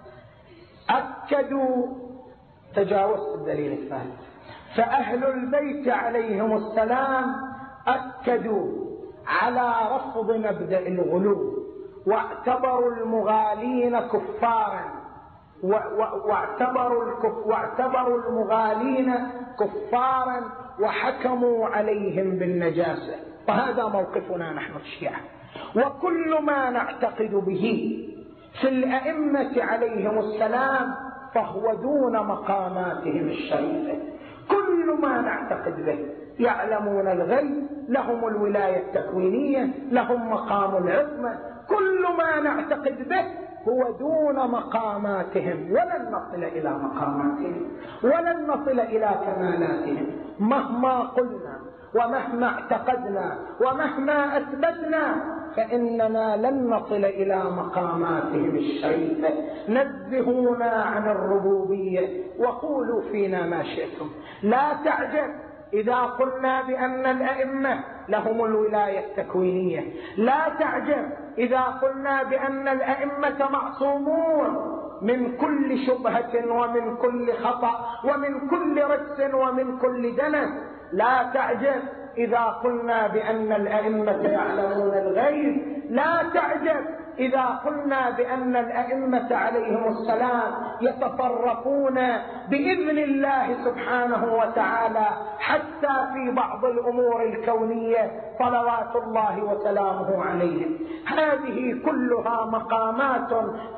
أكدوا، تجاوزت الدليل الثالث، فأهل البيت عليهم السلام أكدوا على رفض مبدأ الغلو، واعتبروا المغالين كفارا، واعتبروا, الكف واعتبروا المغالين كفارا وحكموا عليهم بالنجاسة. وهذا موقفنا نحن الشيعة. وكل ما نعتقد به في الأئمة عليهم السلام فهو دون مقاماتهم الشريفة. كل ما نعتقد به، يعلمون الغيب، لهم الولاية التكوينية، لهم مقام العظمة، كل ما نعتقد به هو دون مقاماتهم، ولن نصل إلى مقاماتهم ولن نصل إلى كمالاتهم. مهما قلنا ومهما اعتقدنا ومهما أثبتنا فإننا لن نصل إلى مقاماتهم الشريفة. نزهونا عن الربوبية وقولوا فينا ما شئتم. لا تعجب إذا قلنا بأن الأئمة لهم الولاية التكوينية، لا تعجب إذا قلنا بأن الأئمة معصومون من كل شبهة ومن كل خطأ ومن كل رجس ومن كل دنس. لا تعجب إذا قلنا بأن الأئمة يعلمون الغيب. لا تعجب إذا قلنا بأن الأئمة عليهم السلام يتصرفون بإذن الله سبحانه وتعالى حتى في بعض الأمور الكونية صلوات الله وسلامه عليهم. هذه كلها مقامات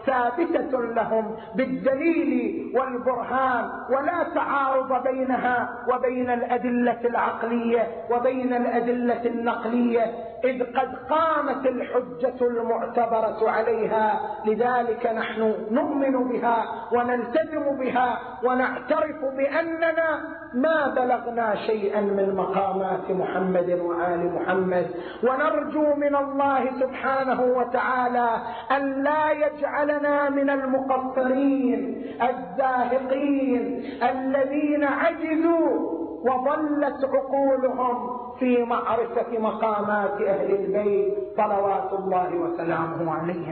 ثابتة لهم بالدليل والبرهان، ولا تعارض بينها وبين الأدلة العقلية وبين الأدلة النقلية، إذ قد قامت الحجة المعتبرة عليها. لذلك نحن نؤمن بها ونلتزم بها ونعترف بأننا ما بلغنا شيئا من مقامات محمد وآل محمد، ونرجو من الله سبحانه وتعالى أن لا يجعلنا من المقصرين الزاهقين الذين عجزوا وضلت عقولهم في معرفة مقامات أهل البيت صلوات الله وسلامه عليهم.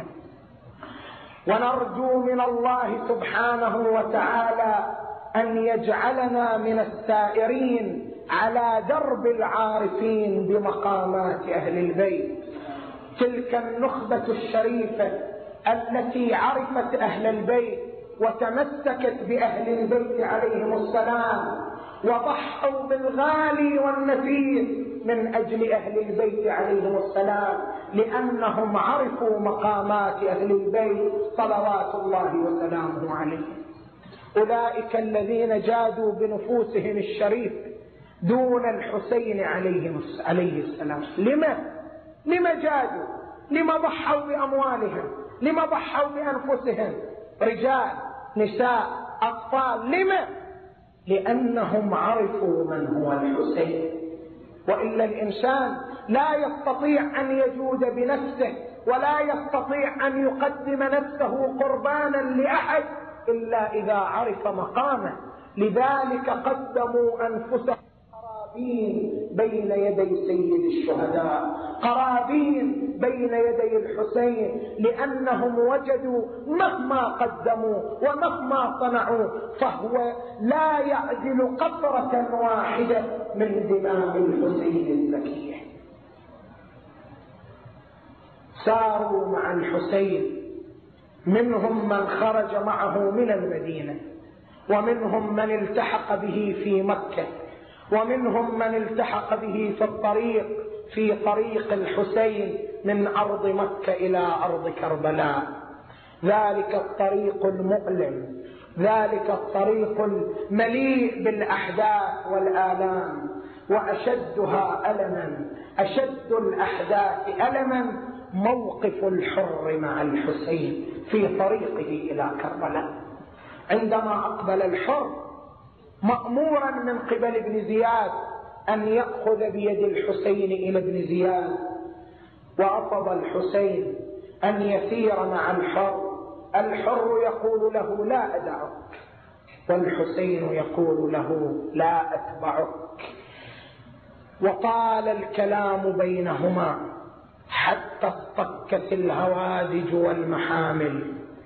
ونرجو من الله سبحانه وتعالى أن يجعلنا من السائرين على درب العارفين بمقامات أهل البيت. تلك النخبة الشريفة التي عرفت أهل البيت وتمسكت بأهل البيت عليهم السلام وضحوا بالغالي والنفيس من أجل أهل البيت عليهم السلام، لأنهم عرفوا مقامات أهل البيت صلوات الله وسلامه عليهم. أولئك الذين جادوا بنفوسهم الشريف دون الحسين عليه السلام. لما؟ لما جادوا؟ لما ضحوا بأموالهم؟ لما ضحوا بأنفسهم؟ رجال، نساء، أطفال. لما؟ لأنهم عرفوا من هو الحسين. وإلا الإنسان لا يستطيع أن يجود بنفسه ولا يستطيع أن يقدم نفسه قربانا لأحد إلا إذا عرف مقامه. لذلك قدموا أنفسهم قرابين بين يدي سيد الشهداء، قرابين بين يدي الحسين، لأنهم وجدوا مهما قدموا ومهما صنعوا فهو لا يعدل قطرة واحدة من دماء الحسين الزكية. ساروا مع الحسين، منهم من خرج معه من المدينة، ومنهم من التحق به في مكة، ومنهم من التحق به في الطريق في طريق الحسين من أرض مكة إلى أرض كربلاء. ذلك الطريق المؤلم، ذلك الطريق المليء بالأحداث والآلام، وأشدها ألما أشد الأحداث ألما موقف الحر مع الحسين في طريقه إلى كربلاء. عندما أقبل الحر مأمورا من قبل ابن زياد أن يأخذ بيد الحسين إلى ابن زياد، وأطلب الحسين أن يسير مع الحر. الحر يقول له لا أدعك، والحسين يقول له لا أتبعك. وطال الكلام بينهما حتى اصطكت الهوادج والمحامل،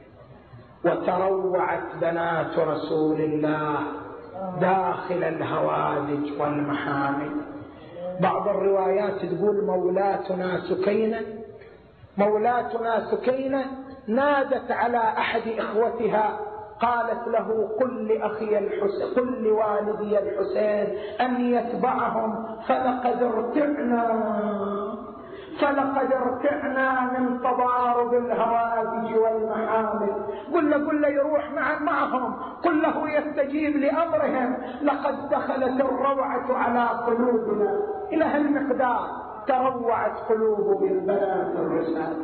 وتروعت بنات رسول الله داخل الهوادج والمحامل. بعض الروايات تقول مولاتنا سكينة مولاتنا سكينة نادت على أحد إخوتها قالت له قل لأخي الحسين قل لوالدي الحسين أن يتبعهم، فلقد ارتعنا فلقد ارتعنا من تضارب الهوادج والمحامل. قل له قل له يروح مع معهم، قل له يستجيب لأمرهم، لقد دخلت الروعة على قلوبنا إلى هالمقدار، تروعت قلوب البنات الرسالة.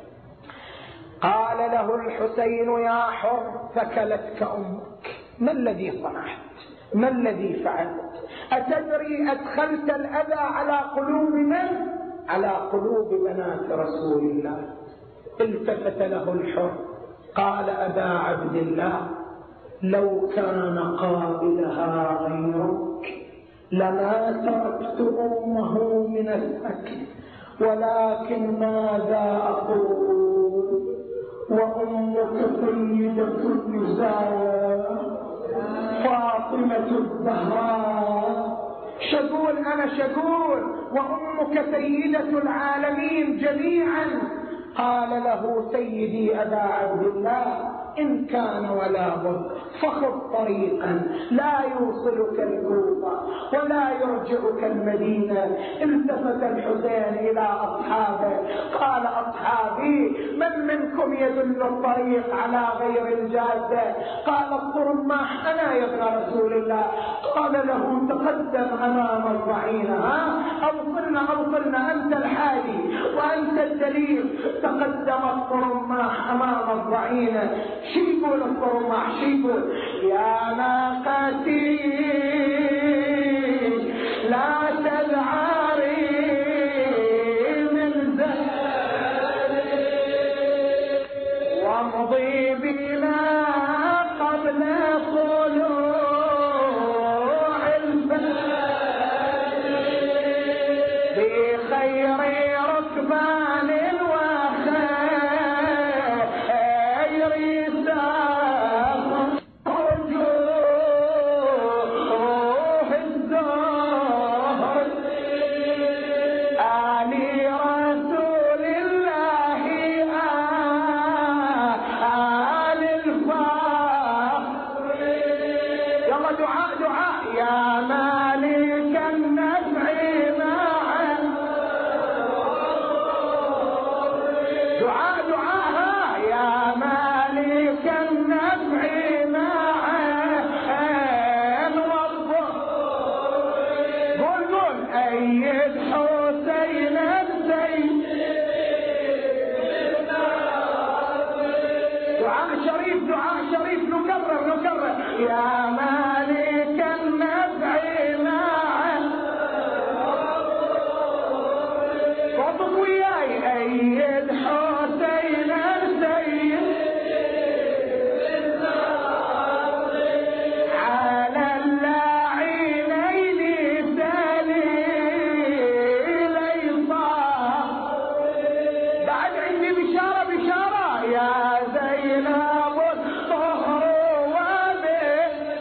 قال له الحسين يا حر ثكلتك أمك، ما الذي صنعت؟ ما الذي فعلت؟ أتدري أدخلت الأذى على قلوب من؟ على قلوب بنات رسول الله. التفت له الحر قال أبا عبد الله لو كان قائلها غيرك لما تركت أمه من الأكل، ولكن ماذا أقول وأمك سيدة النساء فاطمة الزهراء. شقول أنا شقول وأمك سيدة العالمين جميعا. قال له سيدي أبا عبد الله إن كان ولا بد فخذ طريقا لا يوصلك الكوفة ولا يرجعك المدينة. التفت الحسين إلى أصحابه قال أصحابي من منكم يدل الطريق على غير الجادة؟ قال الطرماح أنا يا ابن رسول الله. قال له تقدم أمام الضعينة، ها أوصلنا أوصلنا أنت الحادي وأنت الدليل. تقدم الطرماح أمام الضعينة. شو يقول الطرماح؟ شو يقول؟ يا ناقتي لا تذعري من زهري وامضي بنا قبل طلوع الفجر بخير ركبان يا مالك النفع معه وطف وياي أيد حسين السيد على اللاعينين دليل يصاب. بعد عندي بشارة بشارة يا زينب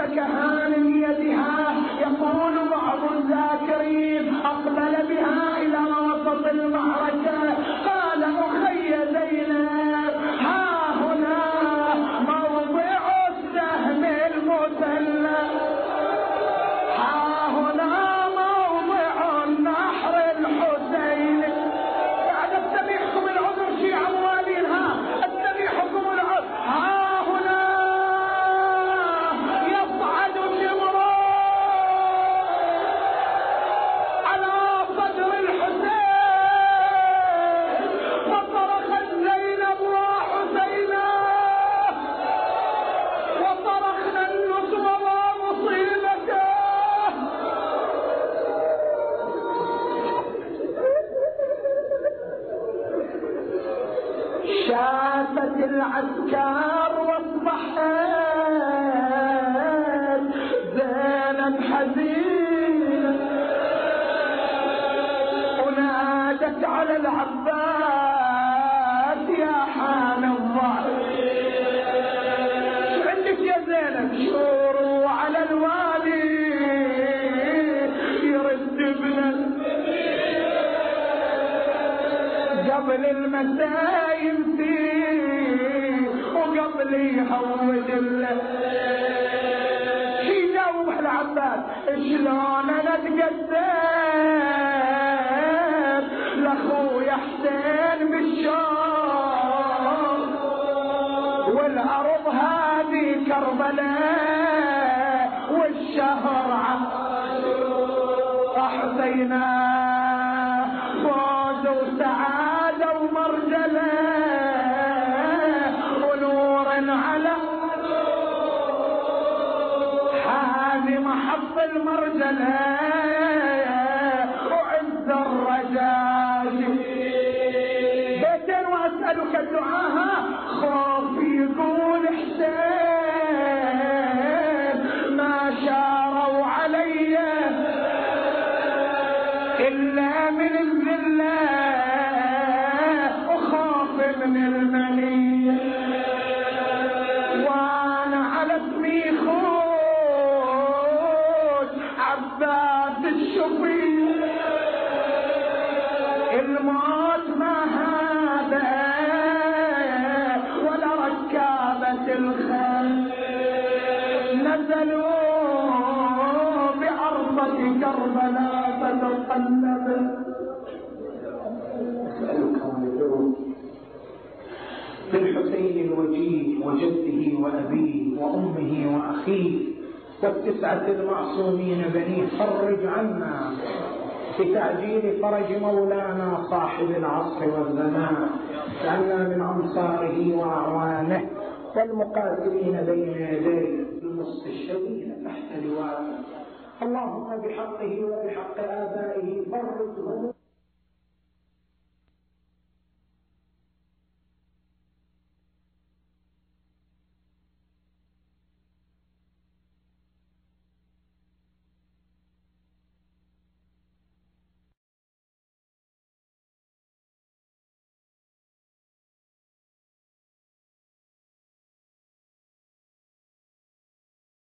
كهان يدها. يقول بعض الذاكرين أقبل بها إلى وسط المعركة قال أخي زينب ها هنا موضع السهم المسلى، ها هنا موضع النحر الحسين. بعد استبيحكم العذر في أموالها، استبيحكم العذر. ها هنا يصعد النمرود على صدر الحسين، فصرخت زينب وحسينا وصرخنا النصر ومصيبته. شافت العسكر واصبحت زينب حزينة ونادت على العباس يا حان الظهر. شو عندك يا زينب؟ شوروا على الوالي يرد ابنه قبل المساء يمسيه وقبل يهود له. شي جاوب العباس شلون انا اتقدم لاخويا حسين بالشام والارض هذه كربلاء والشهر عاشور. حسينا فوز وسعادة ومرجلة ونور على هذه محط المرجلة وعز الرجاء. بيتين وأسألك الدعاء خوف يقول حسين ما شاروا علي إلا من الذلة وخاف من المنية، وانا على اسمي خوش عباس الشفيع. الموت ما هذا ولا ركابة الخيل، نزلوا بعرضة كربلاء فتقلب. أسألك وندعوك بالحسين الوجيه وجده وأبيه وأمه وأخيه والتسعة المعصومين بنيه، فرج عنا بتعجيل فرج مولانا صاحب العصر والزمان، جعلنا من أنصاره وأعوانه والمقاتلين بين يديه.